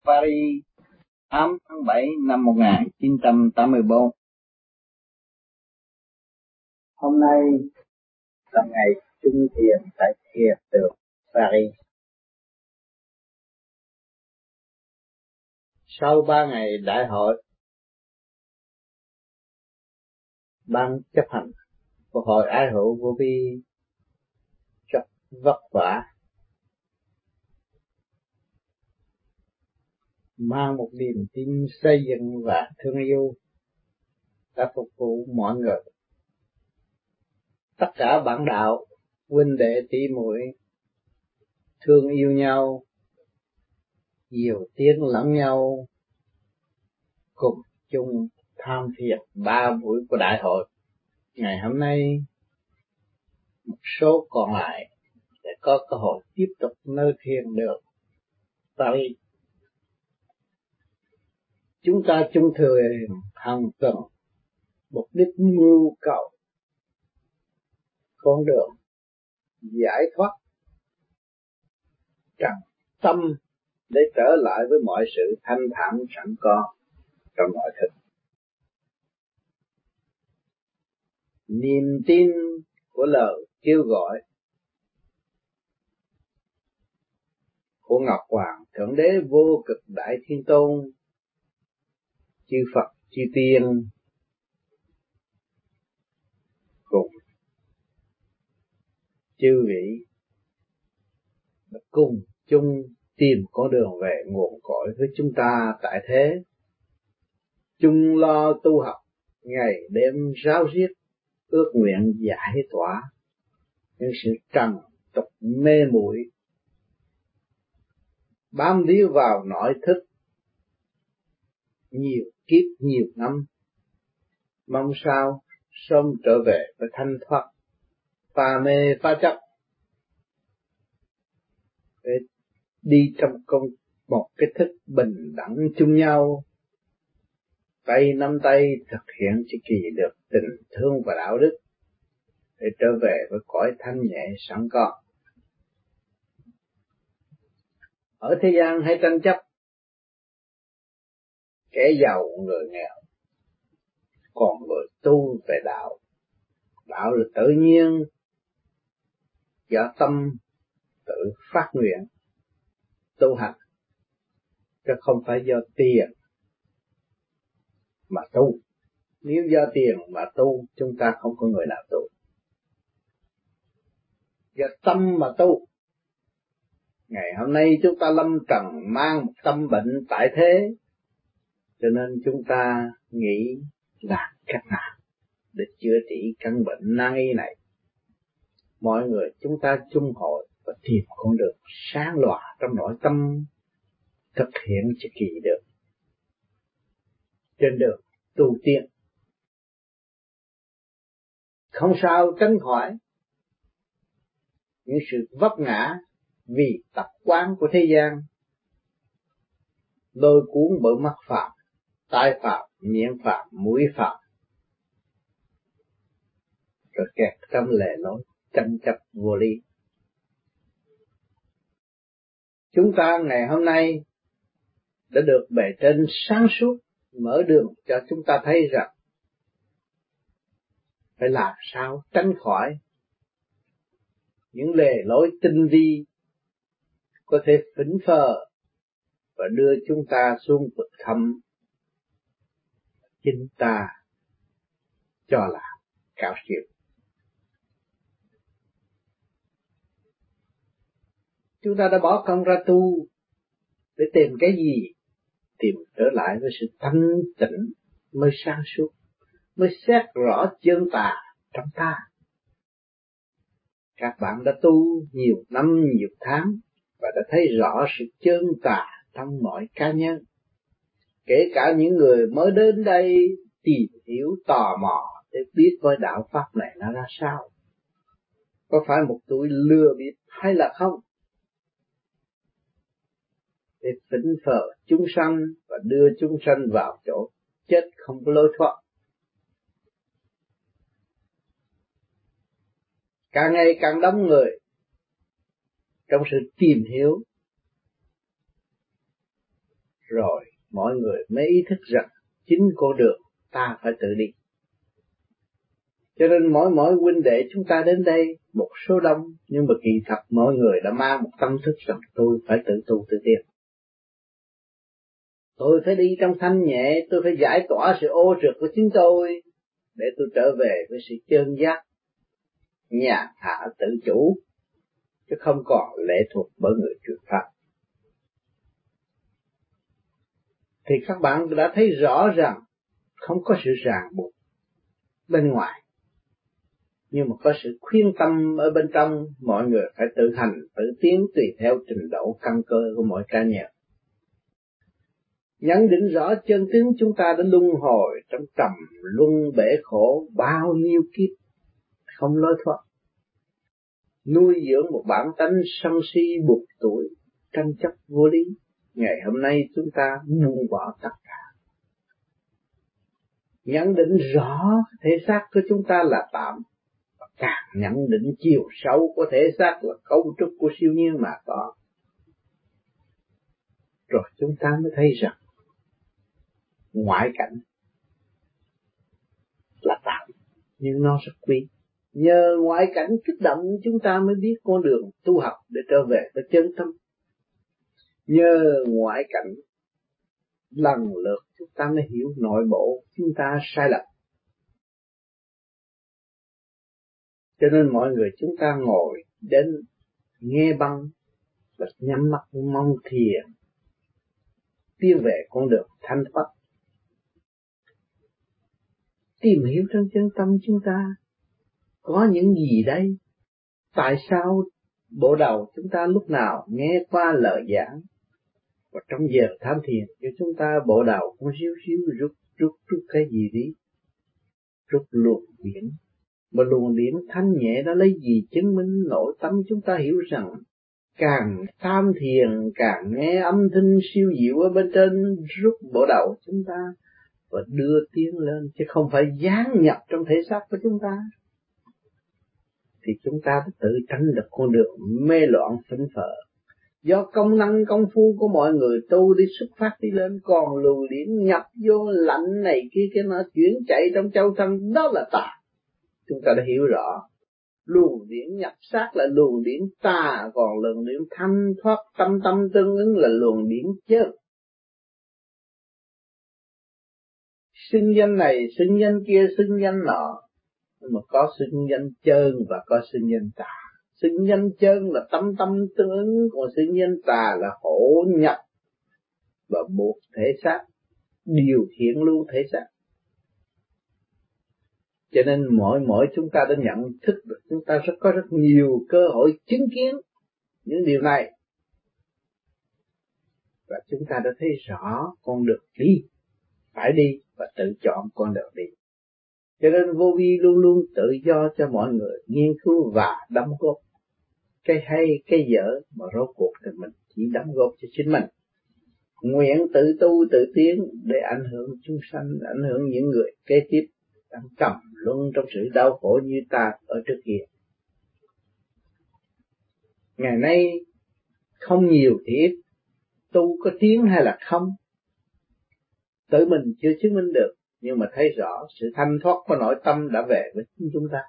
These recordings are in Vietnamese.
Paris, 8 tháng 7 năm 1984. Hôm nay là ngày trung thiện tại Thiền đường Paris. Sau 3 ngày đại hội, ban chấp hành của hội ái hữu vô vi rất vất vả, mang một niềm tin xây dựng và thương yêu đã phục vụ mọi người. Tất cả bạn đạo, huynh đệ tỷ muội thương yêu nhau, nhiều tiếng lẫn nhau, cùng chung tham thiền 3 buổi của đại hội. Ngày hôm nay, một số còn lại sẽ có cơ hội tiếp tục nơi thiền đường Paris. Chúng ta chung thường hàng tuần, mục đích mưu cầu con đường giải thoát trần tâm để trở lại với mọi sự thanh thản sẵn có trong mọi thức. Niềm tin của lời kêu gọi của Ngọc Hoàng Thượng Đế Vô Cực Đại Thiên Tôn, chư Phật chư Tiên cùng chư vị cùng chung tìm con đường về nguồn cội với chúng ta tại thế, chung lo tu học ngày đêm ráo riết, ước nguyện giải tỏa những sự trần tục mê muội bám víu vào nội thức nhiều kiếp nhiều năm. Mong sao sớm trở về với thanh thoát, phá mê phá chấp, để đi trong một cái thức bình đẳng chung nhau, tay nắm tay thực hiện cho kỳ được tình thương và đạo đức, để trở về với cõi thanh nhẹ sẵn có. Ở thế gian hay tranh chấp, kẻ giàu người nghèo, còn người tu về đạo. Đạo là tự nhiên, do tâm tự phát nguyện tu hành, chứ không phải do tiền mà tu. Nếu do tiền mà tu, chúng ta không có người nào tu. Do tâm mà tu. Ngày hôm nay chúng ta lâm trần mang một tâm bệnh tại thế, cho nên chúng ta nghĩ làm cách nào để chữa trị căn bệnh nan y này. Mọi người chúng ta chung hội và tìm con đường sáng lòa trong nội tâm, thực hiện cho kỳ được trên đường tu tiên. Không sao tránh khỏi những sự vấp ngã vì tập quán của thế gian, lôi cuốn bởi mắt phạm, tai phạm, miệng phạm, mũi phạm, rồi kẹt trong lề lối tranh chấp vô lý. Chúng ta ngày hôm nay đã được bề trên sáng suốt mở đường cho chúng ta thấy rằng phải làm sao tránh khỏi những lề lối tinh vi có thể phỉnh phờ và đưa chúng ta xuống vực thẳm chính ta cho là cao siêu. Chúng ta đã bỏ công ra tu để tìm cái gì? Tìm trở lại với sự thanh tịnh mới sáng suốt, mới xét rõ chân tà trong ta. Các bạn đã tu nhiều năm nhiều tháng và đã thấy rõ sự chân tà trong mọi cá nhân. Kể cả những người mới đến đây tìm hiểu tò mò để biết coi đạo pháp này nó ra sao. Có phải một tuổi lừa bịp hay là không? Để phỉnh phờ chúng sanh và đưa chúng sanh vào chỗ chết không có lối thoát. Càng ngày càng đông người trong sự tìm hiểu rồi mọi người mới ý thức rằng chính con đường ta phải tự đi. Cho nên mỗi huynh đệ chúng ta đến đây một số đông, nhưng mà kỳ thật mọi người đã mang một tâm thức rằng tôi phải tự tu tự tiến. Tôi phải đi trong thanh nhẹ, tôi phải giải tỏa sự ô trượt của chính tôi để tôi trở về với sự chân giác, nhàn hạ tự chủ, chứ không còn lệ thuộc bởi người truyền pháp. Thì các bạn đã thấy rõ rằng không có sự ràng buộc bên ngoài, nhưng mà có sự khuyên tâm ở bên trong. Mọi người phải tự hành, tự tiến tùy theo trình độ căn cơ của mỗi cá nhân. Nhận định rõ chân tướng chúng ta đã luân hồi trong trầm luân bể khổ bao nhiêu kiếp không lối thoát, nuôi dưỡng một bản tánh sân si buộc tuổi, tranh chấp vô lý. Ngày hôm nay chúng ta buông bỏ tất cả, nhận định rõ thể xác của chúng ta là tạm, càng nhận định chiều sâu của thể xác là cấu trúc của siêu nhiên mà có, rồi chúng ta mới thấy rằng ngoại cảnh là tạm nhưng nó rất quý. Nhờ ngoại cảnh kích động chúng ta mới biết con đường tu học để trở về với chân tâm. Nhờ ngoại cảnh lần lượt chúng ta mới hiểu nội bộ chúng ta sai lầm. Cho nên mọi người chúng ta ngồi đến nghe băng và nhắm mắt mong thiền, tiến về con đường thanh thoát, tìm hiểu trong chân tâm chúng ta có những gì đây. Tại sao bộ đầu chúng ta lúc nào nghe qua lời giảng, và trong giờ tham thiền cho chúng ta bộ đầu cũng xíu rút cái gì đi, rút luồng điển. Mà luồng điển thanh nhẹ đó lấy gì chứng minh? Nội tâm chúng ta hiểu rằng càng tham thiền, càng nghe âm thanh siêu diệu ở bên trên, rút bộ đầu chúng ta và đưa tiến lên, chứ không phải giáng nhập trong thể xác của chúng ta. Thì chúng ta đã tự tránh được con đường mê loạn phỉnh phờ. Do công năng công phu của mọi người tu đi xuất phát đi lên, còn luồng điển nhập vô lạnh này kia cái nó chuyển chạy trong châu thân, đó là tà. Chúng ta đã hiểu rõ, luồng điển nhập sát là luồng điển tà, còn luồng điển thanh thoát tâm tâm tương ứng là luồng điển chân. Xưng danh này, xưng danh kia, xưng danh nọ, nhưng mà có xưng danh chân và có xưng danh tà. Xưng danh chân là tâm tâm tương ứng, còn xưng danh tà là hỗ nhập và buộc thể xác, điều khiển lưu thể xác. Cho nên mỗi chúng ta đã nhận thức được, chúng ta có rất nhiều cơ hội chứng kiến những điều này, và chúng ta đã thấy rõ con đường đi, phải đi và tự chọn con đường đi. Cho nên vô vi luôn luôn tự do cho mọi người nghiên cứu và đóng góp cái hay cái dở, mà rốt cuộc thì mình chỉ đóng góp cho chính mình. Nguyện tự tu tự tiến để ảnh hưởng chúng sanh, ảnh hưởng những người kế tiếp đang trầm luân trong sự đau khổ như ta ở trước kia. Ngày nay không nhiều thì ít, tu có tiến hay là không, tự mình chưa chứng minh được, nhưng mà thấy rõ sự thanh thoát của nội tâm đã về với chúng ta.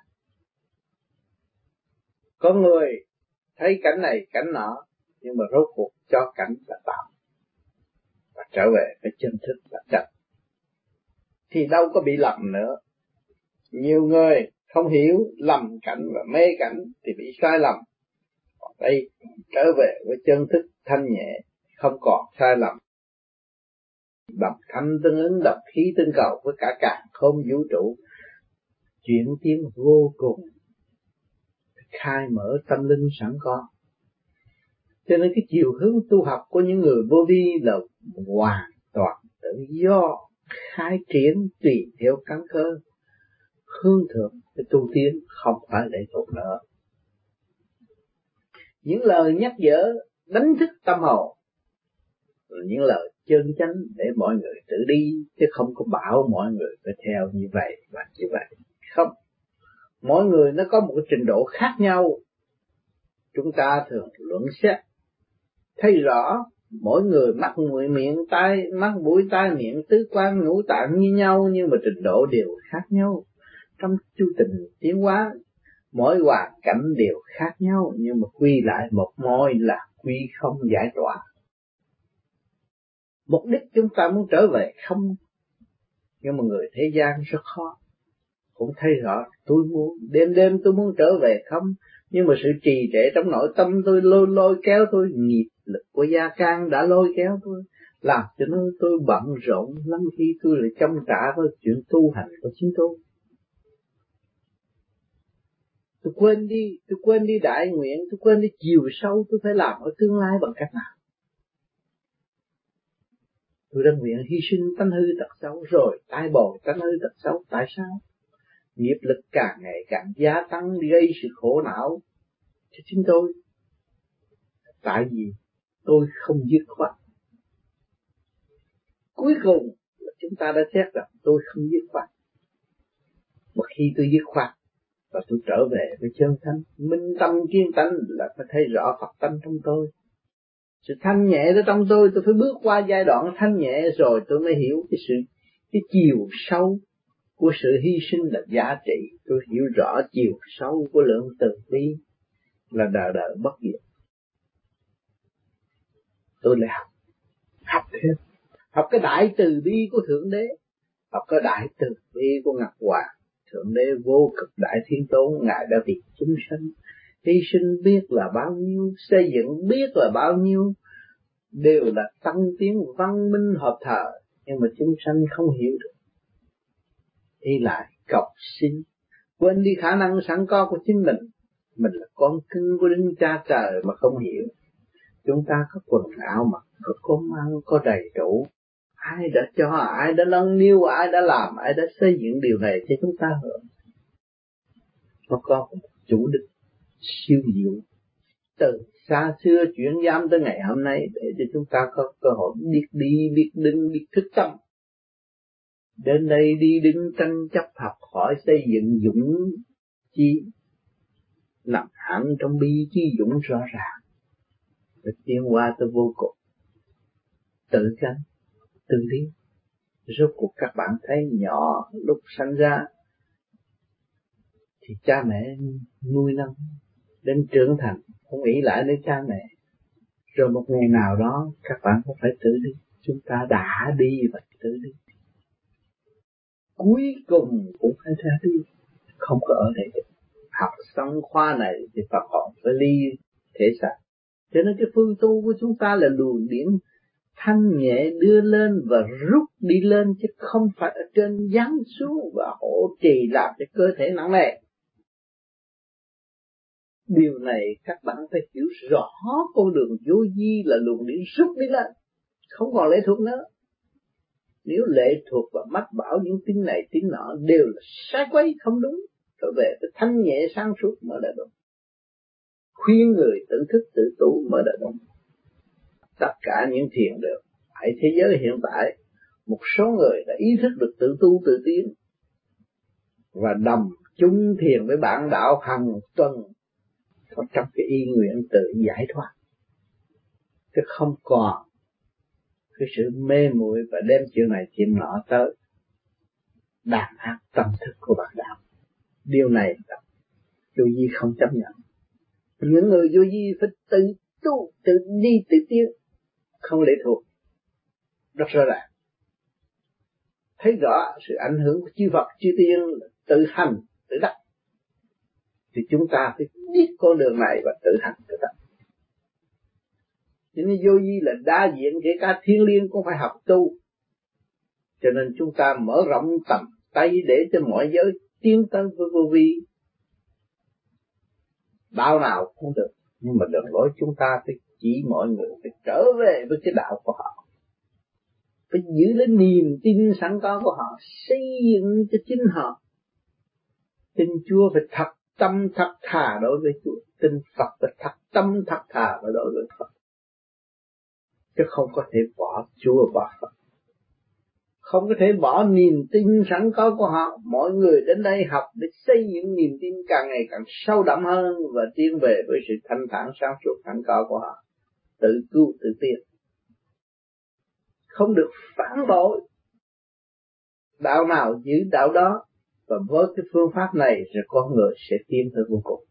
Có người thấy cảnh này cảnh nọ, nhưng mà rốt cuộc cho cảnh là tạm và trở về với chân thức là chân, thì đâu có bị lầm nữa. Nhiều người không hiểu, lầm cảnh và mê cảnh thì bị sai lầm. Còn đây trở về với chân thức thanh nhẹ, không còn sai lầm. Đồng thanh tương ứng, đồng khí tương cầu với cả càn khôn vũ trụ, chuyển tiến vô cùng, khai mở tâm linh sẵn có. Cho nên cái chiều hướng tu học của những người vô vi là hoàn toàn tự do, khai triển tùy theo căn cơ, hướng thượng để tu tiến, không phải lệ thuộc nữa. Những lời nhắc nhở đánh thức tâm hồn, những lời chân chánh để mọi người tự đi, chứ không có bảo mọi người phải theo như vậy và như vậy. Không, mỗi người nó có một cái trình độ khác nhau. Chúng ta thường luận xét thấy rõ Mỗi người mắt mũi miệng tai, mắt mũi tai miệng tứ quan ngũ tạng như nhau, nhưng mà trình độ đều khác nhau. Trong chu trình tiến hóa, mỗi hoàn cảnh đều khác nhau, nhưng mà quy lại một mối là quy không giải tỏa. Mục đích chúng ta muốn trở về không, nhưng mà người thế gian rất khó. Cũng thấy rõ, tôi muốn đêm tôi muốn trở về không, nhưng mà sự trì trệ trong nội tâm tôi lôi kéo tôi, nghiệp lực của gia can đã lôi kéo tôi, làm cho tôi bận rộn lắm khi tôi lại trông trả với chuyện tu hành của chính tôi. Tôi quên đi đại nguyện, tôi quên đi chiều sâu tôi phải làm ở tương lai bằng cách nào. Tôi đã nguyện hy sinh tánh hư tật xấu rồi tái bồi tánh hư tật xấu. Tại sao? Nghiệp lực càng ngày càng gia tăng gây sự khổ não cho chính tôi. Tại vì tôi không dứt khoát. Cuối cùng là chúng ta đã xét rằng tôi không dứt khoát. Mà khi tôi dứt khoát và tôi trở về với chân thánh, minh tâm kiên tánh là phải thấy rõ Phật tánh trong tôi. Sự thanh nhẹ ở trong tôi phải bước qua giai đoạn thanh nhẹ rồi tôi mới hiểu cái chiều sâu của sự hy sinh là giá trị. Tôi hiểu rõ chiều sâu của lượng từ bi là đời đời bất diệt. Tôi lại học thêm, học cái đại từ bi của Thượng Đế, học cái đại từ bi của Ngọc Hoàng. Thượng Đế vô cực đại thiên tôn, Ngài đã vì chúng sanh hy sinh biết là bao nhiêu, xây dựng biết là bao nhiêu, đều là tăng tiến văn minh hợp thờ, nhưng mà chúng sanh không hiểu được. Đi lại cầu xin, quên đi khả năng sẵn có của chính mình là con cưng của Đức Cha Trời mà không hiểu. Chúng ta có quần áo mặc, có cơm ăn, có đầy đủ. Ai đã cho, ai đã nâng niu, ai đã làm, ai đã xây dựng điều này cho chúng ta hưởng. Nó có một chủ đích siêu diệu từ xa xưa chuyển giam tới ngày hôm nay, để cho chúng ta có cơ hội biết đi, biết đứng, biết thức tâm. Đến đây đi đứng tranh chấp học hỏi xây dựng dũng chi, nằm hẳn trong bi chi dũng rõ ràng, để tiến qua tới vô cùng, tự gánh, tự tiến. Rốt cuộc các bạn thấy nhỏ lúc sanh ra thì cha mẹ nuôi nấng, đến trưởng thành không nghĩ lại đến cha mẹ, rồi một ngày nào đó các bạn cũng phải tự đi. Chúng ta đã đi và tự đi, cuối cùng cũng phải ra đi, không có ở đây được. Học xong khoa này thì Phật học phải ly thể xác. Cho nên cái phương tu của chúng ta là luồng điển thanh nhẹ đưa lên và rút đi lên, chứ không phải ở trên giáng xuống và hỗ trì làm cho cơ thể nặng nề. Điều này các bạn phải hiểu rõ, con đường vô vi là luồng điển rút đi lên, không còn lệ thuộc nữa. Nếu lệ thuộc và mách bảo những tin này tin nọ đều là sai quấy, không đúng. Trở về cái thanh nhẹ sáng suốt mới là đúng. Khuyên người tự thức tự tu mới là đúng. Tất cả những thiền được tại thế giới hiện tại, một số người đã ý thức được tự tu tự tiến và đồng chung thiền với bạn đạo hàng tuần, có trong cái ý nguyện tự giải thoát, chứ không còn cái sự mê muội và đem chuyện này chuyện nọ tới đàn áp tâm thức của bạn đạo. Điều này là vô vi không chấp nhận. Những người vô vi phải tự tu, tự đi, tự tiến, không lệ thuộc. Rất rõ ràng. Thấy rõ sự ảnh hưởng của chư Phật, chư Tiên tự hành, tự đắc. Thì chúng ta phải biết con đường này và tự hành, tự đắc. Cho nên vô vi là đa diện, kể cả thiên liêng cũng phải học tu. Cho nên chúng ta mở rộng tầm tay để cho mọi giới tiến tới với vô vi. Đạo nào cũng được, nhưng mà đường lối chúng ta phải chỉ mọi người phải trở về với cái đạo của họ, phải giữ lấy niềm tin sẵn có của họ, xây dựng cho chính họ. Tin Chúa phải thật tâm thật thà đối với Chúa, tin Phật phải thật tâm thật thà đối với Phật, chứ không có thể bỏ Chúa bỏ Phật, không có thể bỏ niềm tin sẵn có của họ. Mọi người đến đây học để xây dựng niềm tin càng ngày càng sâu đậm hơn và tiến về với sự thanh thản sáng suốt sẵn có của họ, tự cứu tự tiến. không được phản bội. Đạo nào giữ đạo đó, và với cái phương pháp này rồi con người sẽ tiến tới vô cùng.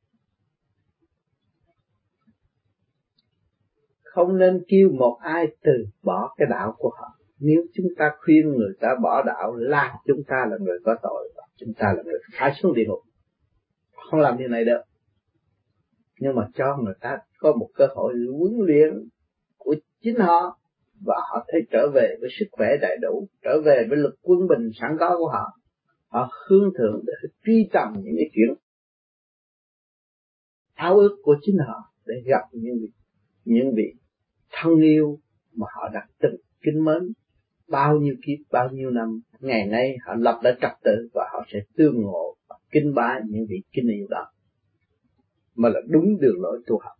Không nên kêu một ai từ bỏ cái đạo của họ. Nếu chúng ta khuyên người ta bỏ đạo là chúng ta là người có tội, chúng ta là người phải xuống địa ngục. Không làm điều này được. Nhưng mà cho người ta có một cơ hội huấn luyện của chính họ, và họ thấy trở về với sức khỏe đầy đủ, trở về với lực quân bình sẵn có của họ. Họ hướng thượng để truy tầm những cái chuyện ao ước của chính họ, để gặp những vị thân yêu mà họ đã từng kính mến bao nhiêu kiếp, bao nhiêu năm. Ngày nay họ lập lại trật tự và họ sẽ tương ngộ và kính bái những vị kính yêu đó, mà là đúng đường lối tu học.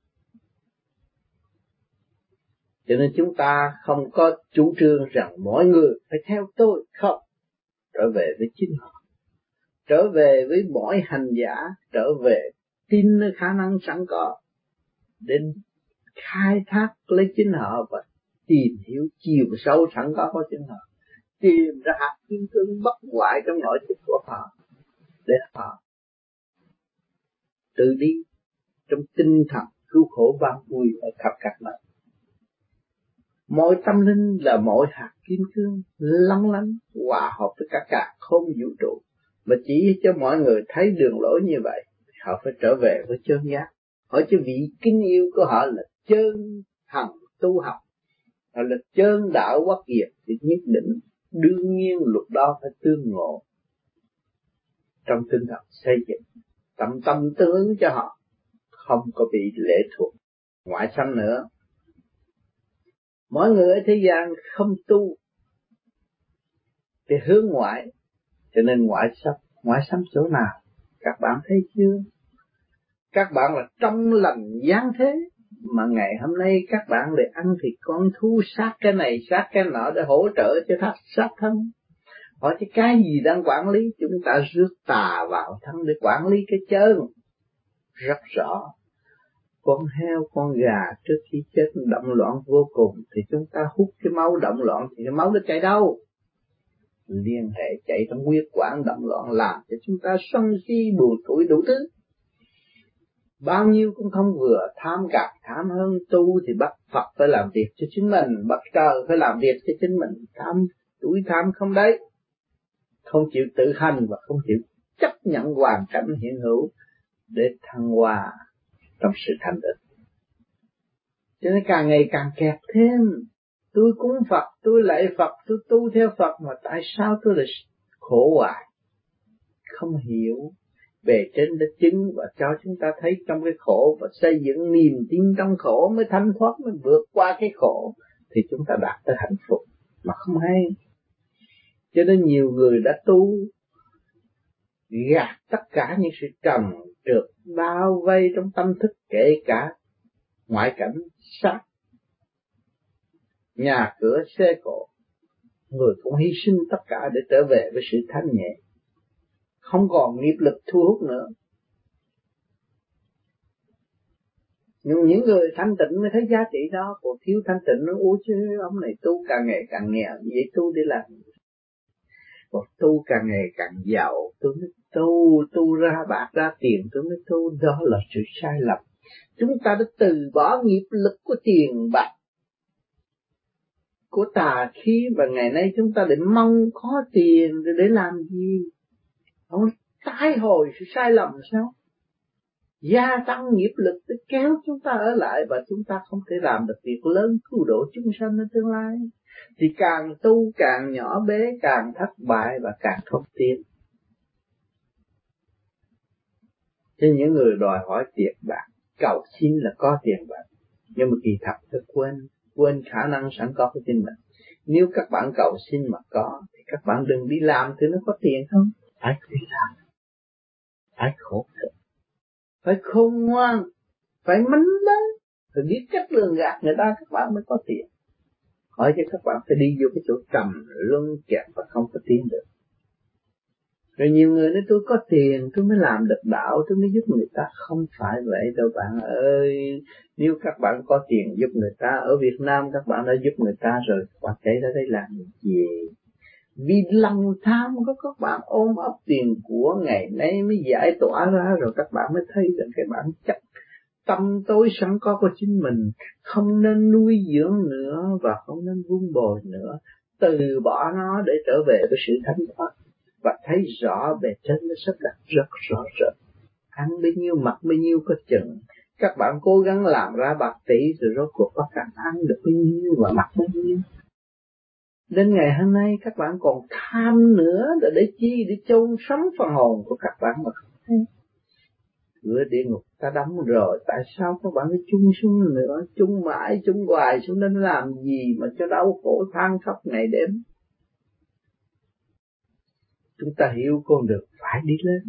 Cho nên chúng ta không có chủ trương rằng mỗi người phải theo tôi, không. Trở về với chính họ, trở về với mỗi hành giả, trở về tin nơi khả năng sẵn có, đến khai thác lấy chính họ và tìm hiểu chiều sâu sẵn có của chính họ, tìm ra hạt kim cương bất hoại trong nội thức của họ, để họ tự đi trong tinh thần cứu khổ ban vui ở khắp các nơi. Mỗi tâm linh là mỗi hạt kim cương long lánh hòa hợp với cả cả không vũ trụ, mà chỉ cho mọi người thấy đường lối như vậy, họ phải trở về với chân giác. Hỏi cho vị kính yêu của họ là chân hằng tu học, họ là chân đạo quốc diệt, thì nhất định đương nhiên lúc đó phải tương ngộ trong tinh thần xây dựng tâm tương ứng cho họ, không có bị lệ thuộc ngoại xâm nữa. Mọi người ở thế gian không tu thì hướng ngoại, cho nên ngoại xâm chỗ nào các bạn thấy chưa? Các bạn là trong lành giáng thế, mà ngày hôm nay các bạn để ăn thịt con thú, sát cái này sát cái nọ để hỗ trợ cho sát thân. Hỏi chứ cái gì đang quản lý? Chúng ta rước tà vào thân để quản lý cái chân. Rất rõ. Con heo, con gà trước khi chết động loạn vô cùng, thì chúng ta hút cái máu động loạn, thì cái máu nó chạy đâu? Liên hệ chạy trong huyết quản động loạn, làm cho chúng ta sân si buồn tuổi đủ thứ. Bao nhiêu cũng không vừa, tham gạt tham hơn. Tu thì bắt Phật phải làm việc cho chính mình, bắt trời phải làm việc cho chính mình. Tuổi tham không đấy, không chịu tự hành và không chịu chấp nhận hoàn cảnh hiện hữu để thăng hoa trong sự thanh tịnh. Cho nên càng ngày càng kẹt thêm. Tôi cúng Phật, tôi lạy Phật, tôi tu theo Phật, mà tại sao tôi lại khổ hoài? Không hiểu. Bề trên đã chứng và cho chúng ta thấy trong cái khổ, và xây dựng niềm tin trong khổ mới thanh thoát, mới vượt qua cái khổ, thì chúng ta đạt tới hạnh phúc mà không hay. Cho nên nhiều người đã tu gạt tất cả những sự trần trượt bao vây trong tâm thức, kể cả ngoại cảnh sát nhà cửa xe cộ, người cũng hy sinh tất cả để trở về với sự thanh nhẹ, không còn nghiệp lực thu hút nữa. Nhưng những người thanh tịnh mới thấy giá trị đó, còn thiếu thanh tịnh nó ủa chứ ông này tu càng ngày càng nghèo, vậy tu để làm? Còn tu càng ngày càng giàu, tôi mới tu ra bạc ra tiền tôi mới tu, đó là sự sai lầm. Chúng ta đã từ bỏ nghiệp lực của tiền bạc, của tà khí, và ngày nay chúng ta để mong có tiền để làm gì? Không tái hồi sự sai lầm sao? Gia tăng nghiệp lực để kéo chúng ta ở lại, và chúng ta không thể làm được việc lớn cứu độ chúng sanh ở tương lai. Thì càng tu càng nhỏ bé, càng thất bại và càng không tiến. Cho những người đòi hỏi tiền bạc, cầu xin là có tiền bạc, nhưng mà kỳ thật tôi quên khả năng sẵn có của chính mình. Nếu các bạn cầu xin mà có, thì các bạn đừng đi làm thì nó có tiền không? Phải đi làm, phải khổ cực, phải khôn ngoan, phải mánh lắm, phải biết cách lường gạt người ta, các bạn mới có tiền. Hỏi cho các bạn phải đi vô cái chỗ trầm luân kẹt và không có tiến được. Rồi nhiều người nói tôi có tiền tôi mới làm được đạo, tôi mới giúp người ta. Không phải vậy đâu bạn ơi. Nếu các bạn có tiền giúp người ta, ở Việt Nam các bạn đã giúp người ta rồi, các bạn chạy ra đây làm gì? Vì lòng tham của các bạn ôm ấp tiền của ngày nay mới giải tỏa ra, rồi các bạn mới thấy được cái bản chất tâm tối sẵn có của chính mình. Không nên nuôi dưỡng nữa và không nên vun bồi nữa, từ bỏ nó để trở về với sự thanh thoát và thấy rõ bề trên nó sắp đặt rất rõ rệt. Ăn bấy nhiêu mặc bấy nhiêu có chừng. Các bạn cố gắng làm ra bạc tỷ rồi rốt cuộc các bạn ăn được bấy nhiêu và mặc bấy nhiêu. Đến ngày hôm nay các bạn còn tham nữa, để chi? Để chôn sống phần hồn của các bạn mà không thấy. Cửa địa ngục ta đóng rồi, tại sao các bạn cứ chung xuống nữa? Chung mãi, chung hoài, xuống nên làm gì mà cho đau khổ than khóc ngày đêm? Chúng ta hiểu con đường phải đi lên.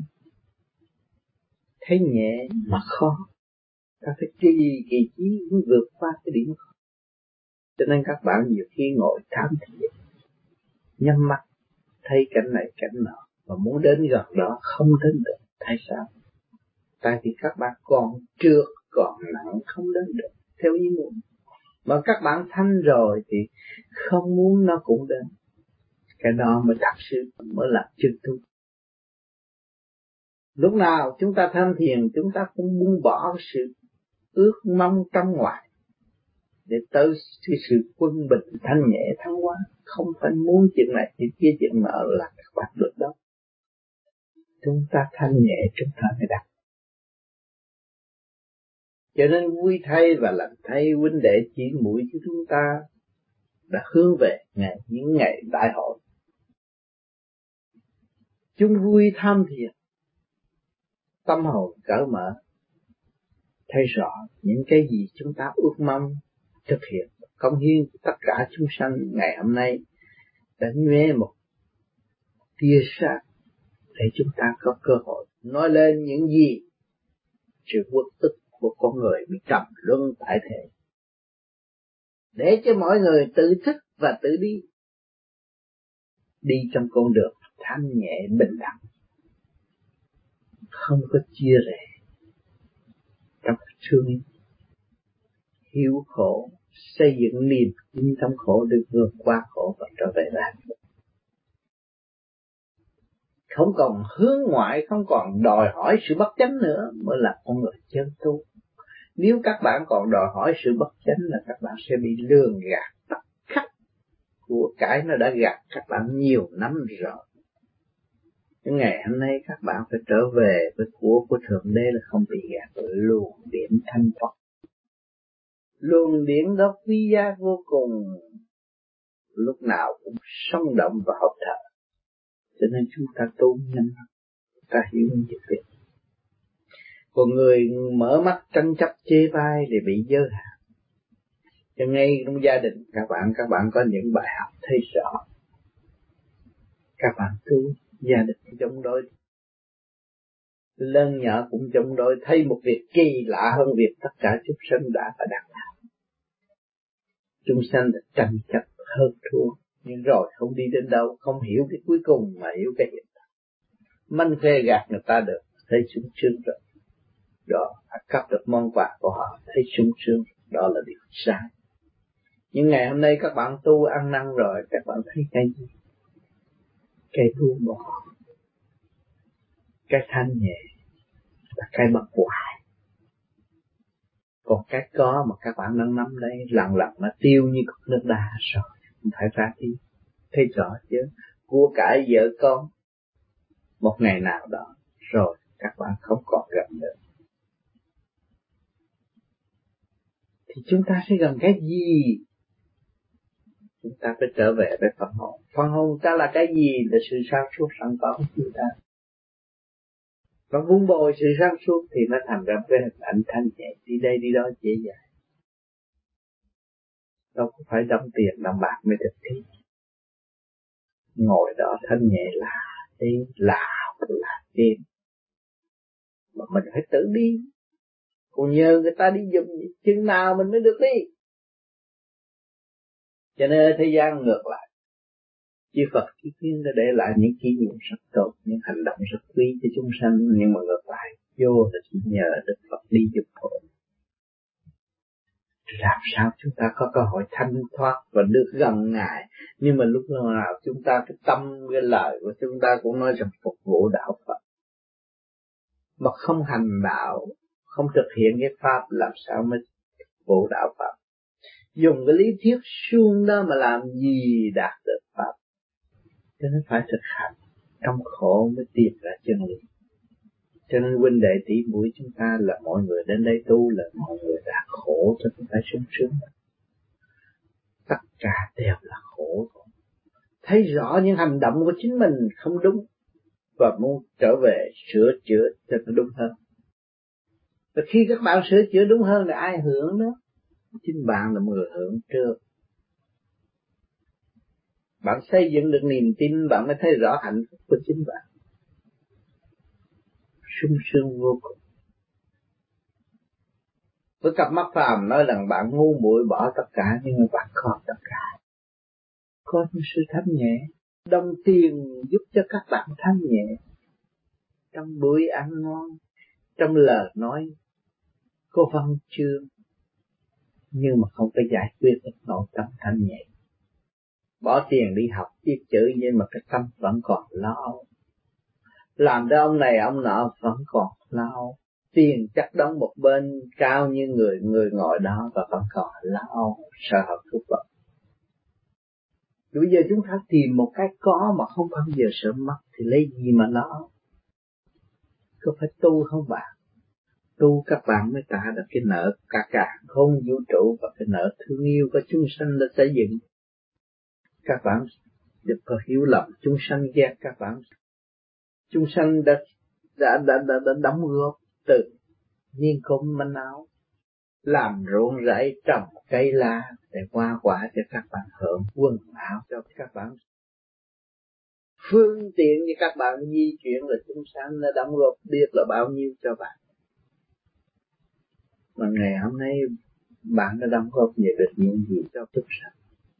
Thấy nhẹ mà khó, ta phải kỳ chí cũng vượt qua cái điểm khó. Cho nên các bạn nhiều khi ngồi tham thiền, nhắm mắt thấy cảnh này cảnh nọ, mà muốn đến gần đó không đến được. Tại sao? Tại vì các bạn còn trượt, còn nặng, không đến được theo ý muốn. Mà các bạn thanh rồi thì không muốn nó cũng đến. Cái đó mới thật sự mới là chân tu. Lúc nào chúng ta tham thiền, chúng ta cũng buông bỏ sự ước mong trong ngoài để tới cái sự quân bình thanh nhẹ thăng hoa. Không phải muốn chuyện này chuyện kia chuyện nọ là các bạn được đâu. Chúng ta thanh nhẹ chúng ta mới đạt. Cho nên vui thay và lành thay huynh đệ chỉ mũi của chúng ta đã hướng về những ngày đại hội. Chúng vui tham thiền, tâm hồn cởi mở, thấy rõ những cái gì chúng ta ước mong thực hiện, cống hiến tất cả chúng sanh ngày hôm nay đã nhuê một tia sáng để chúng ta có cơ hội nói lên những gì sự uất ức của con người bị trầm luân tại thể, để cho mọi người tự thức và tự đi trong con đường thanh nhẹ bình đẳng, không có chia rẽ, trong thương hiếu khổ, xây dựng niềm tin trong khổ để vượt qua khổ và trở về lại. Không còn hướng ngoại, không còn đòi hỏi sự bất chánh nữa mới là con người chân tu. Nếu các bạn còn đòi hỏi sự bất chánh là các bạn sẽ bị lường gạt tất khắc của cái nó đã gạt các bạn nhiều năm rồi. Nhưng ngày hôm nay các bạn phải trở về với của Thượng Đế là không bị gạt luồng điển thanh thoát. Luồng điển đó quý giá vô cùng, lúc nào cũng sống động và hợp thở. Cho nên chúng ta tu nhanh, ta hiểu những việc. Còn người mở mắt tranh chấp chê bai để bị giới hạn. Cho ngay trong gia đình các bạn có những bài học thấy rõ. Các bạn tu gia đình chống đối, lớn nhỏ cũng chống đối, thấy một việc kỳ lạ hơn việc tất cả chúng sanh đã và đang làm. Chúng sanh là tranh chấp hơn thua, nhưng rồi không đi đến đâu, không hiểu cái cuối cùng mà hiểu cái hiện tại. Manh phê gạt người ta được, thấy sung sướng rồi. Đó, cắp được món quà của họ, thấy sung sướng, đó là điều sai. Nhưng ngày hôm nay các bạn tu ăn năn rồi, các bạn thấy cái gì? Cái buông bỏ, cái thanh nhẹ, là cái bất hoại. Còn cái có mà các bạn đang nắm đây, lần lần nó tiêu như cục nước đá rồi, không phải ra đi. Thấy rõ chứ, của cải vợ con, một ngày nào đó, rồi các bạn không còn gần nữa. Thì chúng ta sẽ gần cái gì? Chúng ta phải trở về với phần hồn. Phần hồn ta là cái gì? Là sự sáng suốt sẵn có của chúng ta. Và vun bồi sự sáng suốt thì nó thành ra cái hình ảnh thanh nhẹ, đi đây đi đó dễ dàng. Đâu có phải đóng tiền đóng bạc mới được thi. Ngồi đó thanh nhẹ là đi, là tìm. Mà mình phải tự đi. Còn nhờ người ta đi dùng chừng nào mình mới được đi. Cho nên thế gian ngược lại. Chư Phật Chư Thiên đã để lại những kỷ niệm rất tốt, những hành động rất quý cho chúng sanh, nhưng mà ngược lại vô là chỉ nhờ Đức Phật đi giúp hộ. Làm sao chúng ta có cơ hội thanh thoát và được gần Ngài, nhưng mà lúc nào chúng ta cái tâm, cái lời của chúng ta cũng nói rằng phục vụ đạo Phật, mà không hành đạo, không thực hiện cái pháp, làm sao mới phục vụ đạo Phật? Dùng cái lý thuyết suông đó mà làm gì đạt được pháp? Cho nên phải thực hành, trong khổ mới tìm ra chân lý. Cho nên huynh đệ tỷ muội chúng ta là mọi người đến đây tu, là mọi người đã khổ cho chúng ta sung sướng. Tất cả đều là khổ thôi. Thấy rõ những hành động của chính mình không đúng và muốn trở về sửa chữa cho nó đúng hơn. Và khi các bạn sửa chữa đúng hơn thì ai hưởng đó? Chính bạn là người hưởng trước. Bạn xây dựng được niềm tin, bạn mới thấy rõ hạnh phúc của chính bạn. Sung sướng vô cùng. Với cặp mắt phàm nói rằng bạn ngu muội bỏ tất cả, nhưng mà bạn có tất cả. Có những sự thanh nhẹ, đồng tiền giúp cho các bạn thanh nhẹ. Trong bữa ăn ngon, trong lời nói có văn chương, nhưng mà không có giải quyết được nội tâm thanh nhẹ. Bỏ tiền đi học biết chữ, nhưng mà cái tâm vẫn còn lo âu. Làm cho ông này ông nọ vẫn còn lo âu. Tiền chắc đóng một bên cao như người ngồi đó và vẫn còn lo âu, sợ hãi thúc vật. Bây giờ chúng ta tìm một cái có mà không bao giờ sợ mất thì lấy gì mà lo? Có phải tu không bạn? Tu các bạn mới trả được cái nợ cả không vũ trụ và cái nợ thương yêu của chúng sanh đã xây dựng. Các bạn đừng có hiểu lầm chúng sanh ghét các bạn. Chúng sanh đã đóng góp từ miếng cơm manh áo, làm ruộng rẫy, trồng cây la để hoa quả cho các bạn hưởng, quần áo cho các bạn, phương tiện như các bạn di chuyển, là chúng sanh đã đóng góp biết là bao nhiêu cho bạn. Mà ngày hôm nay bạn đã đóng góp nhiều được những gì cho chúng sanh?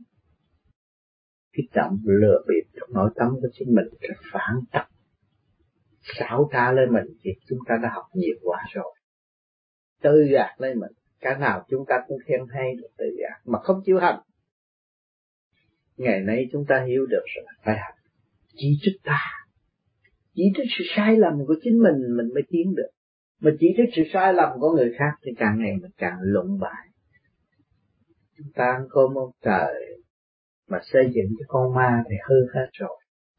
Cái trọng lừa bịp trong nội tâm của chính mình, cái phản tập xảo trá lên mình thì chúng ta đã học nhiều quá rồi. Tự gạt lên mình, cái nào chúng ta cũng khen hay là tự gạt mà không chịu hành. Ngày nay chúng ta hiểu được rồi, phải hành. Chỉ trích ta, chỉ trích sự sai lầm của chính mình mới tiến được. Mà chỉ trích sự sai lầm của người khác thì càng ngày mình càng lụng bại. Chúng ta ăn cơm ông trời mà xây dựng cho con ma thì hư hết rồi.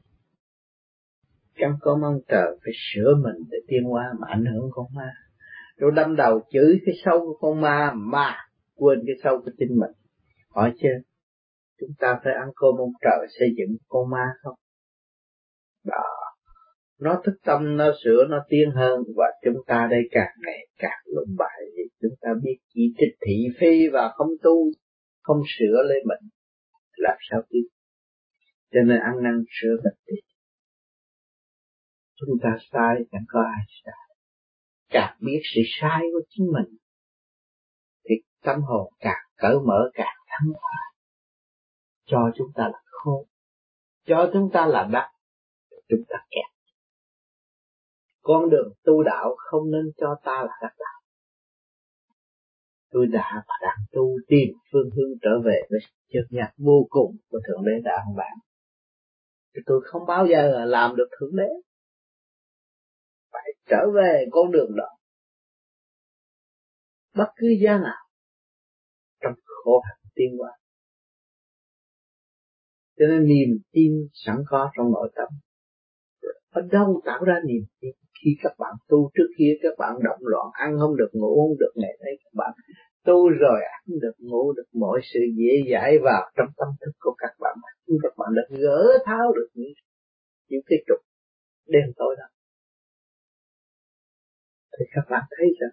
Ăn cơm ông trời phải sửa mình để tiến hóa mà ảnh hưởng con ma. Rồi đâm đầu chửi cái sâu của con ma mà quên cái sâu của chính mình. Hỏi chứ, chúng ta phải ăn cơm ông trời xây dựng con ma không? Đó, nó thức tâm, nó sửa, nó tiến hơn, và chúng ta đây càng ngày càng lụng bại vì chúng ta biết chỉ trích thị phi và không tu, không sửa lấy mình, làm sao tiến? Cho nên ăn năn sửa mình đi. Chúng ta sai chẳng có ai sai. Càng biết sự sai của chính mình thì tâm hồn càng cởi mở, càng thăng hoa. Cho chúng ta là khôn, cho chúng ta là đắc, chúng ta kẹt. Con đường tu đạo không nên cho ta là đắc đạo. Tôi đã và đang tu tìm phương hướng trở về với chân nhạc vô cùng của Thượng Đế đã ăn bạn. Thì tôi không bao giờ làm được Thượng Đế. Phải trở về con đường đó. Bất cứ giá nào trong khổ hạnh tiến hóa. Cho nên niềm tin sẵn có trong nội tâm. Ở đâu tạo ra niềm tin? Khi các bạn tu, trước kia các bạn động loạn, ăn không được, ngủ không được, ngày nay các bạn tu rồi ăn được, ngủ được, mọi sự dễ dãi vào trong tâm thức của các bạn. Các bạn đã gỡ tháo được những cái trục đen tối đó. Thì các bạn thấy rằng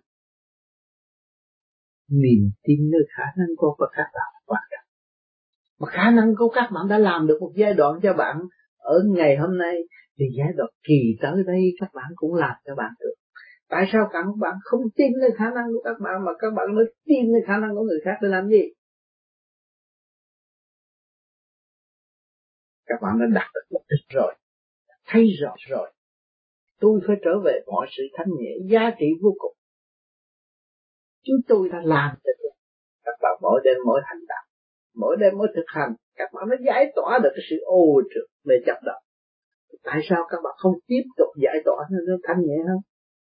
niềm tin nơi khả năng của các bạn quan trọng. Mà khả năng của các bạn đã làm được một giai đoạn cho bạn ở ngày hôm nay, thì giai đoạn kỳ tới đây các bạn cũng làm cho bạn được. Tại sao các bạn không tin nơi khả năng của các bạn mà các bạn mới tin nơi khả năng của người khác để làm gì? Các bạn đã đạt được mục đích rồi, thấy rõ rồi. Tôi phải trở về mọi sự thanh nhẹ, giá trị vô cùng. Chúng tôi đã làm được. Các bạn mỗi đêm mỗi hành động, mỗi đêm mỗi thực hành, các bạn mới giải tỏa được cái sự ô trượt mê chấp đó. Tại sao các bạn không tiếp tục giải tỏa nó thanh nhẹ hơn?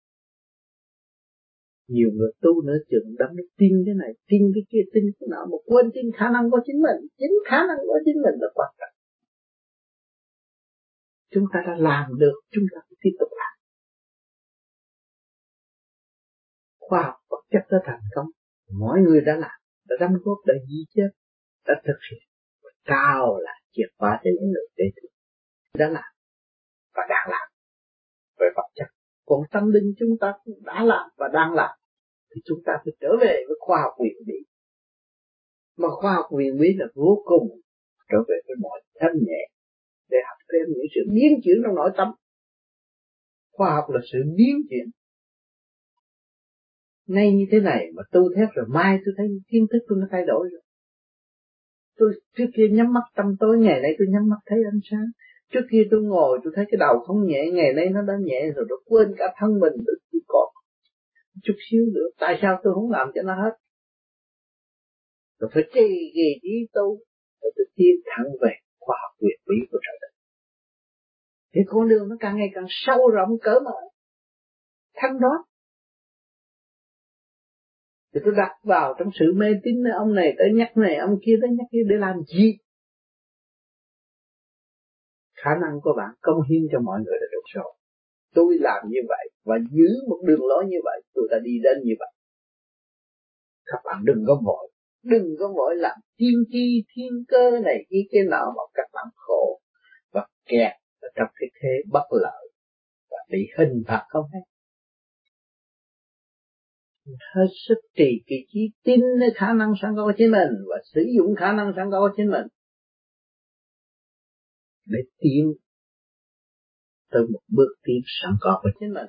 Nhiều người tu nữa chừng đắm nó tin cái này, tin cái kia, tin cái nào, mà quên tin khả năng của chính mình. Chính khả năng của chính mình là quan trọng. Chúng ta đã làm được, chúng ta phải tiếp tục làm. Khoa học vật chất đã thành công, mọi người đã làm, đã đóng góp, đã gì chứ, đã thực hiện. Cao là chìa khóa cho những người kế thừa đã làm và đang làm về vật chất. Còn tâm linh chúng ta cũng đã làm và đang làm, thì chúng ta phải trở về với khoa học huyền bí. Mà khoa học huyền bí là vô cùng, trở về với mọi thanh nhẹ để học thêm những sự biến chuyển trong nội tâm. Khoa học là sự biến chuyển. Nay như thế này mà tu thét rồi mai tôi thấy kiến thức tôi nó thay đổi rồi. Tôi trước kia nhắm mắt tâm tối, ngày nay tôi nhắm mắt thấy ánh sáng. Trước kia tôi ngồi tôi thấy cái đầu không nhẹ, ngày nay nó đã nhẹ rồi, tôi quên cả thân mình, tôi chỉ còn chút xíu nữa. Tại sao tôi không làm cho nó hết? Tôi phải trì trí tu, rồi tôi tiến thẳng về khoa học huyền bí của trời đất. Thì con đường nó càng ngày càng sâu rộng cỡ mở, thanh thoát. Thì tôi đặt vào trong sự mê tín, ông này tới nhắc này, ông kia tới nhắc kia để làm gì? Khả năng của bạn công hiến cho mọi người là được rồi. Tôi làm như vậy và giữ một đường lối như vậy, tôi đã đi đến như vậy. Các bạn đừng có vội, đừng có vội làm tiên tri thiên cơ này kia nọ mà các bạn khổ và kẹt ở trong cái thế bất lợi và bị hình phạt không hết. Hết sức trì kỳ trí, tin nơi khả năng sẵn có của chính mình và sử dụng khả năng sẵn có của chính mình để tiến tới một bước tiến sẵn có của chính mình.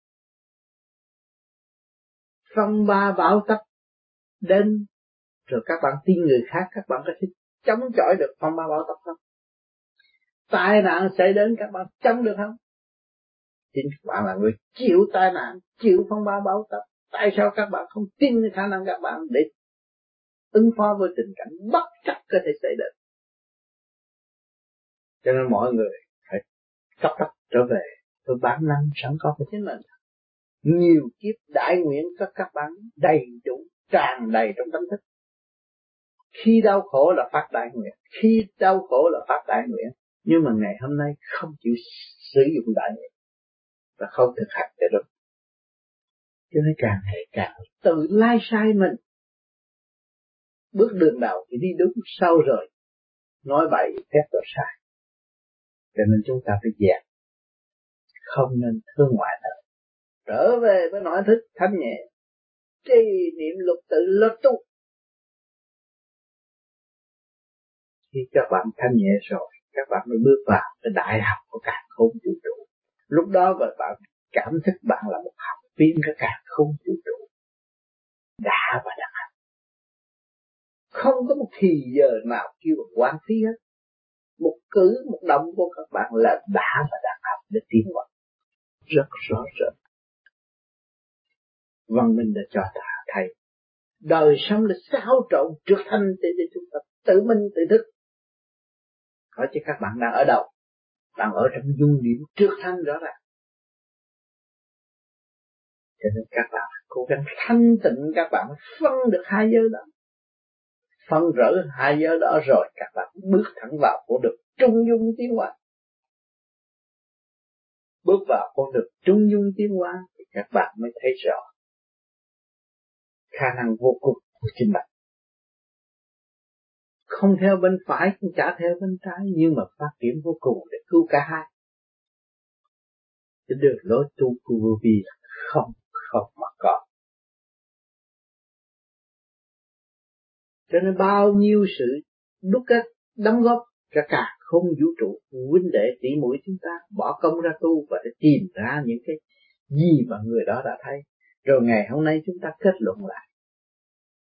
Phong ba bão táp đến rồi các bạn tin người khác, các bạn có thể chống chọi được phong ba bão táp không? Tai nạn xảy đến các bạn chống được không? Chính các bạn là người chịu tai nạn, chịu phong ba bão táp. Tại sao các bạn không tin khả năng các bạn để ứng phó với tình cảnh bất trắc có thể xảy đến? Cho nên mọi người phải cấp tốc trở về với bản năng sẵn có của chính mình. Nhiều kiếp đại nguyện các bạn đầy đủ, tràn đầy trong tâm thức. Khi đau khổ là phát đại nguyện, khi đau khổ là phát đại nguyện. Nhưng mà ngày hôm nay không chịu sử dụng đại nguyện và không thực hành để đúng. Cho nên càng ngày càng tự lai sai mình. Bước đường đầu thì đi đúng, sau rồi nói bậy phép rồi sai. Cho nên chúng ta phải dẹp, không nên thương ngoại đời, trở về với nội thức thanh nhẹ, trì niệm lục tự lập tu. Khi các bạn thanh nhẹ rồi, các bạn mới bước vào cái đại học của càn khôn vũ trụ. Lúc đó bạn cảm thức bạn là một học viên của càn khôn vũ trụ, đã và đang học. Không có một thì giờ nào kêu quan phí hết. Một cử, một động của các bạn là đã và đang học để tiến hóa. Rất rõ rệt. Văn minh đã cho ta thấy đời sống là xáo trộn trượt thanh để chúng ta tự minh tự thức. Hỏi chứ các bạn đang ở đâu? Đang ở trong dung điểm trượt thanh rõ ràng. Cho nên các bạn cố gắng thanh tịnh, các bạn phân được hai giới đó. Phân rỡ hai giới đó rồi các bạn bước thẳng vào con đường trung dung tiến hóa. Bước vào con đường trung dung tiến hóa thì các bạn mới thấy rõ khả năng vô cùng của chính bạn. Không theo bên phải cũng chả theo bên trái, nhưng mà phát triển vô cùng để cứu cả hai. Cái đường lối tu của vô vi là không mà có. Cho nên bao nhiêu sự đúc kết đóng góp cho cả không vũ trụ, huynh đệ tỷ muội chúng ta bỏ công ra tu và để tìm ra những cái gì mà người đó đã thấy. Rồi ngày hôm nay chúng ta kết luận lại.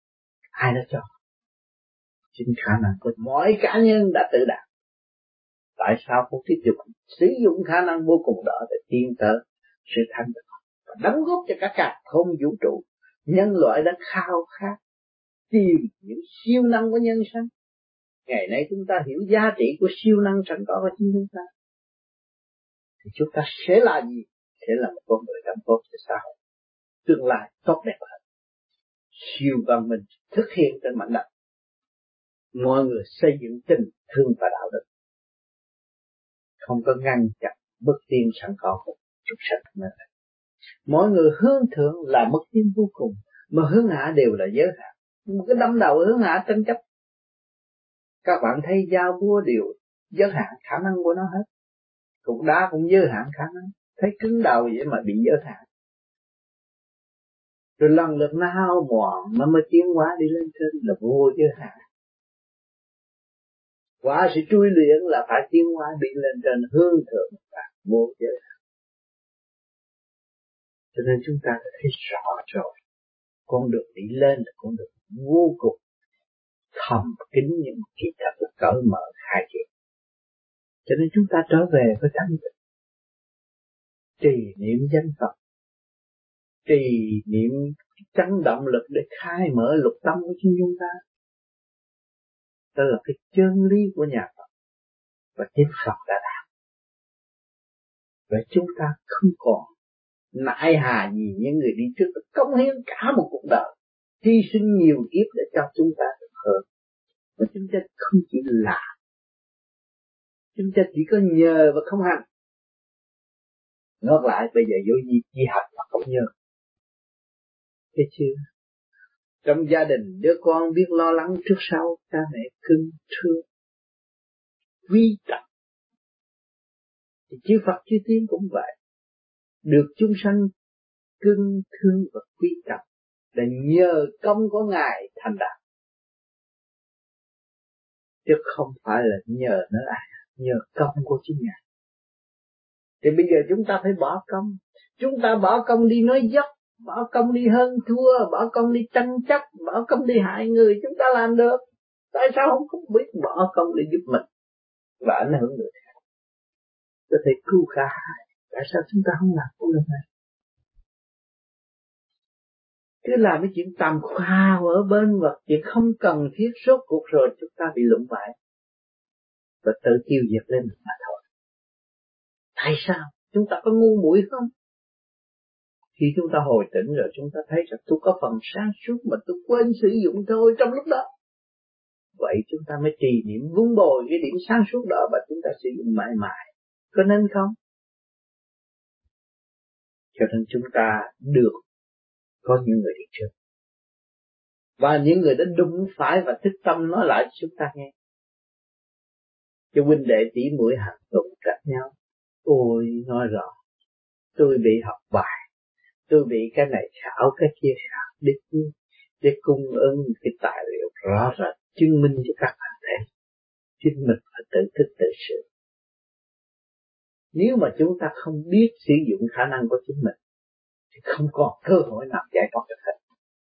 Ai đã cho? Chính khả năng của mỗi cá nhân đã tự đạt. Tại sao không tiếp tục sử dụng khả năng vô cùng đó để tiến tới sự thanh tịnh và đóng góp cho cả cả không vũ trụ? Nhân loại đã khao khát tìm những siêu năng của nhân sinh. Ngày nay chúng ta hiểu giá trị của siêu năng sẵn có của chính chúng ta, thì chúng ta sẽ là gì? Sẽ là một con người đóng góp cho xã hội tương lai tốt đẹp hơn. Siêu văn minh thực hiện trên mảnh đất. Mọi người xây dựng tình thương và đạo đức, không có ngăn chặn bước tiến sẵn có của chúng sanh nữa. Mọi người hướng thượng là mức tiến vô cùng, mà hướng hạ đều là giới hạn. Một cái đâm đầu hướng hạ tranh chấp. Các bạn thấy giao vua đều giới hạn khả năng của nó hết. Cục đá cũng giới hạn khả năng. Thấy cứng đầu vậy mà bị giới hạn. Rồi lần lượt nó hao mòn, nó mới tiến hóa đi lên trên là vô giới hạn. Qua sự trui luyện là phải tiến hóa đi lên trên hướng thượng và vô giới hạn. Cho nên chúng ta đã thấy rõ rồi, con đường đi lên là con đường vô cùng thầm kín, những kỳ thật cởi mở khai triển. Cho nên chúng ta trở về với thanh tịnh, trì niệm danh Phật, trì niệm chấn động lực để khai mở lục tâm của chính chúng ta. Đó là cái chân lý của nhà Phật và chính Phật đã đạt. Vậy chúng ta không còn nại hà gì những người đi trước, cống hiến cả một cuộc đời, hy sinh nhiều kiếp để cho chúng ta được hưởng. Mà chúng ta không chỉ làm, chúng ta chỉ có nhờ và không hành. Ngược lại bây giờ vô gì chỉ hành mà không nhờ. Thấy chưa? Trong gia đình đứa con biết lo lắng trước sau, cha mẹ cưng thương quý trọng. Thì chư Phật chư Tiên cũng vậy, được chúng sanh cưng thương và quý trọng là nhờ công của Ngài thành đạt, chứ không phải là nhờ nữa ai, nhờ công của chính Ngài. Thì bây giờ chúng ta phải bỏ công. Chúng ta bỏ công đi nói dốc, bỏ công đi hơn thua, bỏ công đi tranh chấp, bỏ công đi hại người, chúng ta làm được. Tại sao không biết bỏ công để giúp mình và ảnh hưởng người khác? Có thể cứu cả hai. Tại sao chúng ta không làm công việc này? Cứ làm cái chuyện tầm khoa ở bên vật, chuyện không cần thiết, rốt cuộc rồi chúng ta bị lũng bại và tự tiêu diệt lên mà thôi. Tại sao? Chúng ta có ngu muội không? Khi chúng ta hồi tỉnh rồi chúng ta thấy rằng tôi có phần sáng suốt mà tôi quên sử dụng thôi trong lúc đó. Vậy chúng ta mới trì niệm vun bồi cái điểm sáng suốt đó và chúng ta sử dụng mãi mãi. Có nên không? Cho nên chúng ta được có những người đi trước. Và những người đã đụng phải và thức tâm nói lại chúng ta nghe. Cho huynh đệ tỷ muội hàng tuần gặp nhau. Ôi nói rõ, tôi bị học bài, tôi bị cái này khảo, cái kia khảo, để cung ứng cái tài liệu rõ ràng chứng minh cho các bạn thấy. Chính mình phải tự thức tự sự. Nếu mà chúng ta không biết sử dụng khả năng của chính mình thì không còn cơ hội nào giải thoát được hết.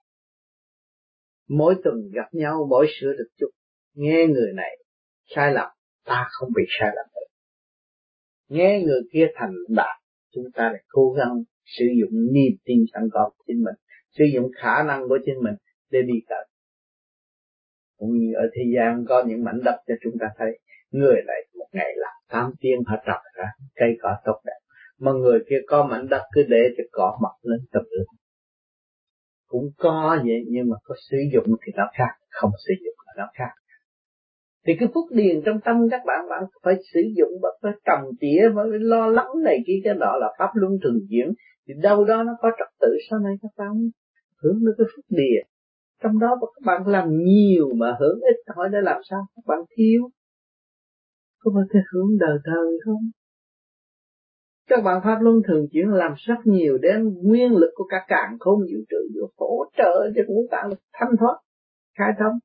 Mỗi tuần gặp nhau, mỗi sửa được chút, nghe người này sai lầm, ta không bị sai lầm nữa. Nghe người kia thành đạt, chúng ta lại cố gắng sử dụng niềm tin sẵn có của chính mình, sử dụng khả năng của chính mình để đi tới. Cũng như ở thế gian có những mảnh đất cho chúng ta thấy, người này một ngày làm 8 tiếng họ trồng ra cây cỏ tốt đẹp, mà người kia có mảnh đất cứ để cho cỏ mọc lên tùm lum. Cũng có vậy nhưng mà có sử dụng thì nó khác, không sử dụng là nó khác. Thì cái phúc điền trong tâm các bạn phải sử dụng, bạn phải trồng tỉa, phải lo lắng này kia, cái đó là pháp luân thường chuyển. Thì đâu đó nó có trật tự, sau này các bạn hưởng được cái phúc điền. Trong đó các bạn làm nhiều mà hưởng ít, hỏi để làm sao các bạn thiếu. Có phải cái hưởng đời đời không? Các bạn pháp luân thường chuyển làm rất nhiều để nguyên lực của cả càn khôn vũ trụ hỗ trợ cho ngũ tạng thanh thoát, khai thông.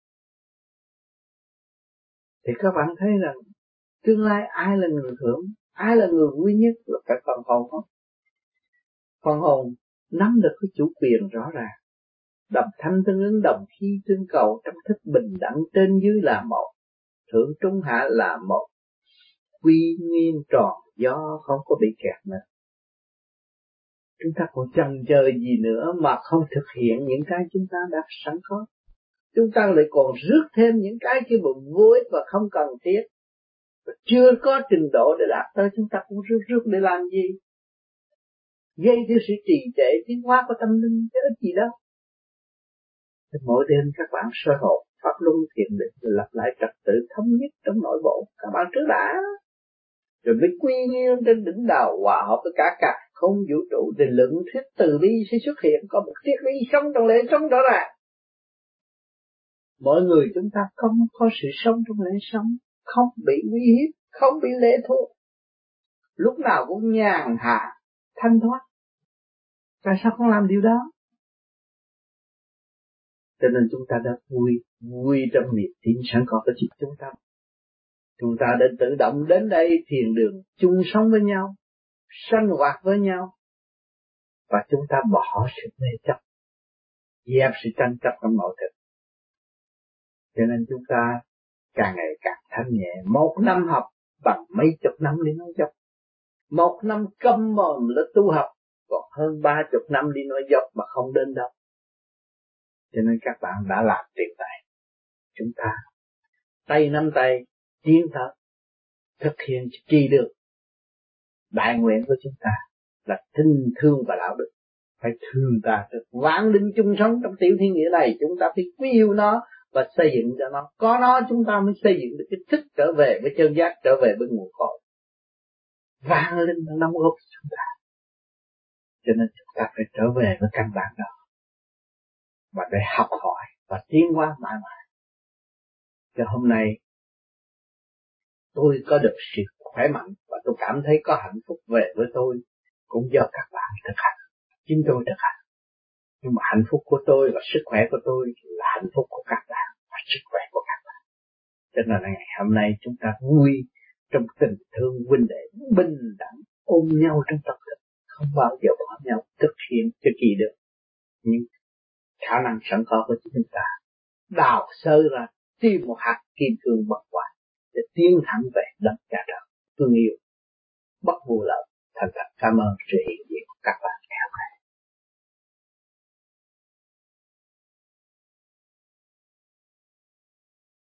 Thì các bạn thấy rằng tương lai ai là người hưởng, ai là người vui nhất là phải phần hồn không? Phần hồn nắm được cái chủ quyền rõ ràng. Đồng thanh tương ứng, đồng khí tương cầu, trong thức bình đẳng trên dưới là một, thượng trung hạ là một. quy nguyên tròn gió, không có bị kẹt nữa. Chúng ta còn chần chờ gì nữa mà không thực hiện những cái chúng ta đã sẵn có. Chúng ta lại còn rước thêm những cái kia vô ích và không cần thiết. Và chưa có trình độ để đạt tới, chúng ta cũng rước để làm gì? Gây theo sự trì trệ tiến hóa của tâm linh chứ ít gì đâu. Thì mỗi đêm các bạn sơ hồn pháp luân thiền định lặp lại trật tự thống nhất trong nội bộ các bạn trước đã, rồi mới quy nguyên trên đỉnh đầu hòa hợp với cả không vũ trụ thì luận thuyết từ bi sẽ xuất hiện, có một triết lý sống trong lễ sống rõ ràng. Mọi người chúng ta không có sự sống trong lễ sống, không bị uy hiếp, không bị lệ thuộc, lúc nào cũng nhàn hạ thanh thoát. Tại sao không làm điều đó? Cho nên chúng ta đã vui trong niềm tin sẵn có của chính chúng ta. Chúng ta đã tự động đến đây thiền đường chung sống với nhau, sinh hoạt với nhau, và chúng ta bỏ sự mê chấp, dẹp sự tranh chấp trong nội thực. Cho nên chúng ta càng ngày càng thanh nhẹ. Một năm học bằng mấy chục năm đi nói dốc. Một năm câm mồm là tu học, còn hơn 30 năm đi nói dốc mà không đến đâu. Cho nên các bạn đã làm việc này. Chúng ta tay nắm tay tiến tới thực hiện kỳ được. Đại nguyện của chúng ta là tình thương và đạo đức. Phải thương ta được vãng linh chung sống trong tiểu thiên địa này. Chúng ta phải quý yêu nó và xây dựng cho nó. Có nó chúng ta mới xây dựng được cái thức trở về với chân giác, trở về với nguồn cội. Vãng linh nó nắm gốc chúng ta. Cho nên chúng ta phải trở về với căn bản đó. Và để học hỏi và tiến hóa mãi mãi. Cho hôm nay tôi có được sự khỏe mạnh và tôi cảm thấy có hạnh phúc về với tôi cũng do các bạn thực hành, chính tôi thực hành. Nhưng mà hạnh phúc của tôi và sức khỏe của tôi là hạnh phúc của các bạn và sức khỏe của các bạn. Cho nên là ngày hôm nay chúng ta vui trong tình thương huynh đệ bình đẳng, ôm nhau trong tập thực, không bao giờ bỏ nhau, thực hiện cho kỳ được những khả năng sẵn có của chúng ta. Đào sơ ra tìm một hạt kim cương bất hoại để tiến thẳng về đất cha trời thương yêu, bất vô lợi. Thành thật cảm ơn sự hiện